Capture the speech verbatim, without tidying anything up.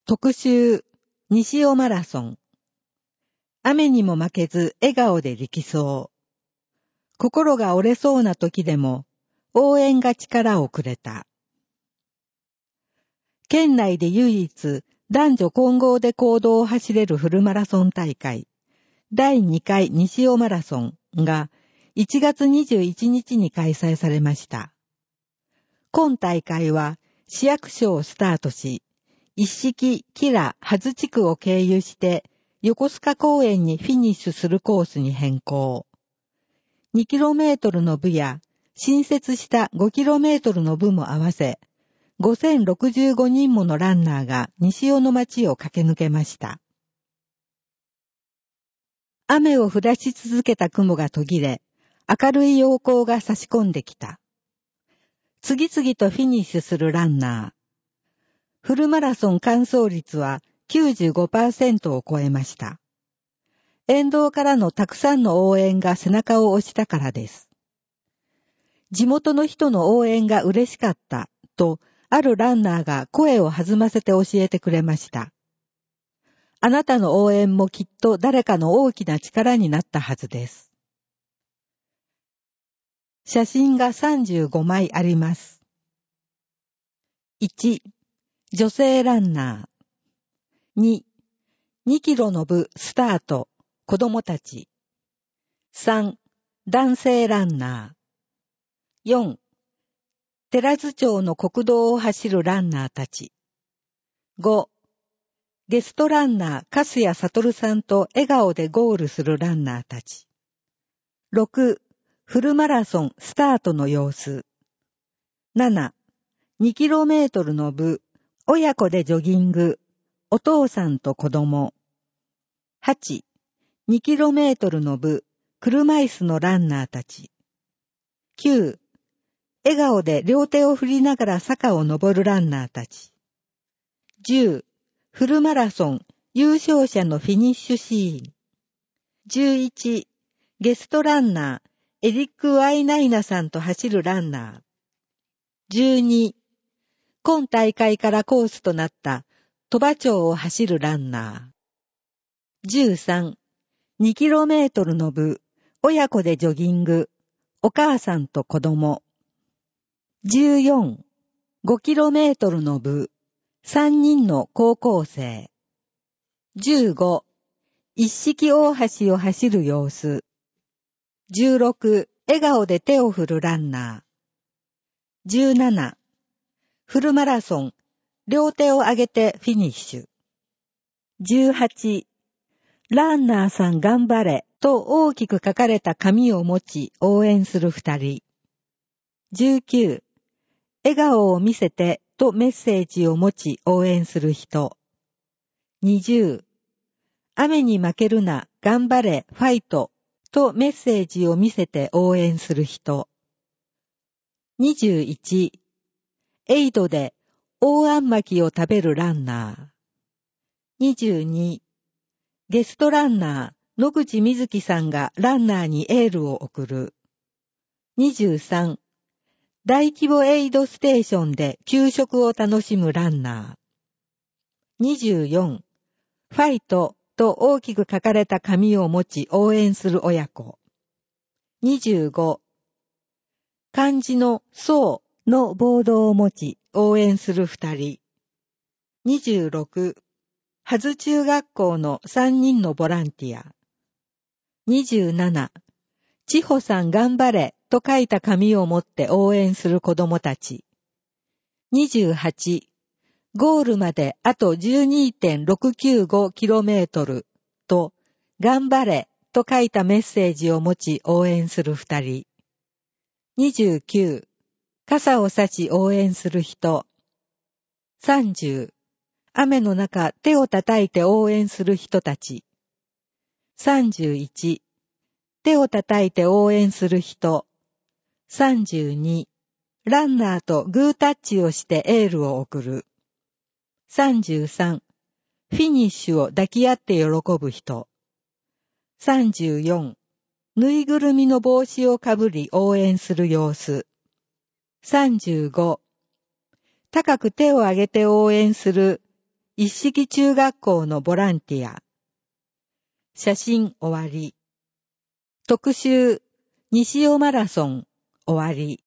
特集、西尾マラソン。雨にも負けず笑顔で力走。心が折れそうな時でも、応援が力をくれた。県内で唯一、男女混合で公道を走れるフルマラソン大会、だいにかい西尾マラソンがいちがつにじゅういちにちに開催されました。今大会は市役所をスタートし、一式吉良羽津地区を経由して横須賀公園にフィニッシュするコースに変更。にキロメートルの部や新設したごキロメートルの部も合わせ、ごせんろくじゅうごにんものランナーが西尾の町を駆け抜けました。雨を降らし続けた雲が途切れ、明るい陽光が差し込んできた。次々とフィニッシュするランナー。フルマラソン完走率は きゅうじゅうごパーセント を超えました。沿道からのたくさんの応援が背中を押したからです。地元の人の応援が嬉しかったと、あるランナーが声を弾ませて教えてくれました。あなたの応援もきっと誰かの大きな力になったはずです。写真がさんじゅうごまいあります。いち、女性ランナー。に、にキロの部スタート、子供たち。さん、男性ランナー。よん、寺津町の国道を走るランナーたち。ご、ゲストランナー、粕谷悟さんと笑顔でゴールするランナーたち。ろく、フルマラソンスタートの様子。なな、にキロメートルの部、親子でジョギング、お父さんと子供。はち、にキロメートルの部、車椅子のランナーたち。きゅう、笑顔で両手を振りながら坂を登るランナーたち。じゅう、フルマラソン優勝者のフィニッシュシーン。じゅういち、ゲストランナー、エリック・ワイナイナさんと走るランナー。じゅうに、今大会からコースとなった鳥羽町を走るランナー。じゅうさん、にキロメートルの部、親子でジョギング、お母さんと子供。じゅうよん、ごキロメートルの部、さんにんの高校生。じゅうご、一式大橋を走る様子。じゅうろく、笑顔で手を振るランナー。じゅうなな、フルマラソン、両手を上げてフィニッシュ。じゅうはち、ランナーさん頑張れと大きく書かれた紙を持ち応援する二人。じゅうきゅう、笑顔を見せてとメッセージを持ち応援する人。にじゅう、雨に負けるな、頑張れ、ファイトとメッセージを見せて応援する人。にじゅういち、エイドで大あん巻きを食べるランナー。にじゅうに、ゲストランナー、野口みずきさんがランナーにエールを送る。にじゅうさん、大規模エイドステーションで給食を楽しむランナー。にじゅうよん、ファイトと大きく書かれた紙を持ち応援する親子。にじゅうご、漢字のそうのボードを持ち応援する二人。にじゅうろく、はず中学校の三人のボランティア。にじゅうなな、千穂さん頑張れと書いた紙を持って応援する子供たち。にじゅうはち、ゴールまであと じゅうにてんろくきゅうごキロメートル と頑張れと書いたメッセージを持ち応援する二人。にじゅうきゅう、傘を差し応援する人。さんじゅう、雨の中手を叩いて応援する人たち。さんじゅういち、手を叩いて応援する人。さんじゅうに、ランナーとグータッチをしてエールを送る。さんじゅうさん、フィニッシュを抱き合って喜ぶ人。さんじゅうよん、ぬいぐるみの帽子をかぶり応援する様子。さんじゅうご、高く手を上げて応援する一式中学校のボランティア。写真終わり。特集、西尾マラソン終わり。